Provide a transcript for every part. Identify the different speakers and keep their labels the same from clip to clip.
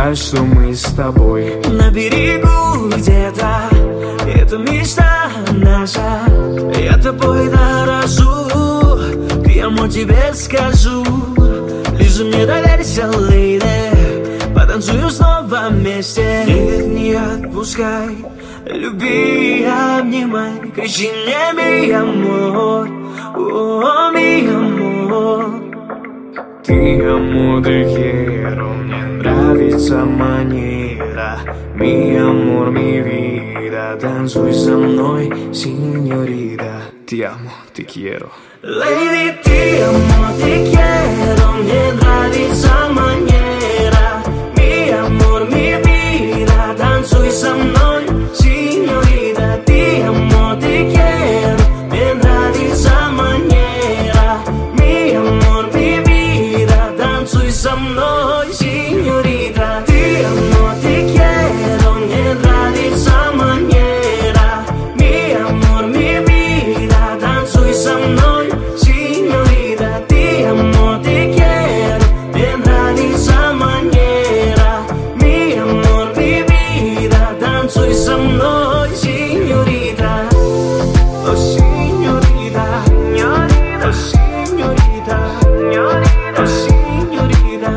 Speaker 1: Представь, что мы с тобой
Speaker 2: на берегу где-то. Это мечта наша, я тобой дорожу. Ты amo тебе скажу, лишь мне доверься, лейди. Потанцуем снова вместе. Нет, не отпускай, люби, обнимай. Кричи мне, mi amor, oh, mi amor.
Speaker 1: Ты amo, te quiero, мне нравится манера. Mi amor, mi vida, танцуй со мной, синьорита. Ti amo, te quiero.
Speaker 2: Lady, ti amo, te quiero, мне нравится манера. Mi amor, mi vida, танцуй со мной, синьорита. Ti amo, te quiero, мне нравится манера. Mi amor, mi vida, танцуй со мной, синьорита. Ti amo, te quiero, мне нравится манера. Mi amor, mi vida, танцуй со мной, signorita. Ti amo, te quiero, мне нравится манера. Mi amor, mi vida, танцуй со мной, signorita. Oh, signorita, oh, signorita, oh, signorita,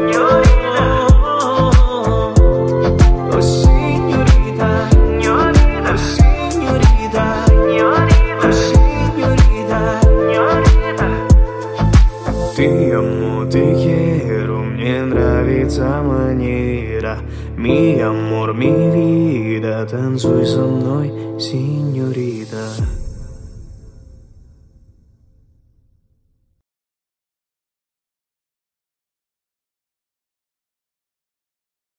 Speaker 2: oh, signorita, oh, signorita, oh, signorita.
Speaker 1: Ты amo, te quiero, мне нравится манера. Mi amor, mi vida, танцуй со мной, синьорита.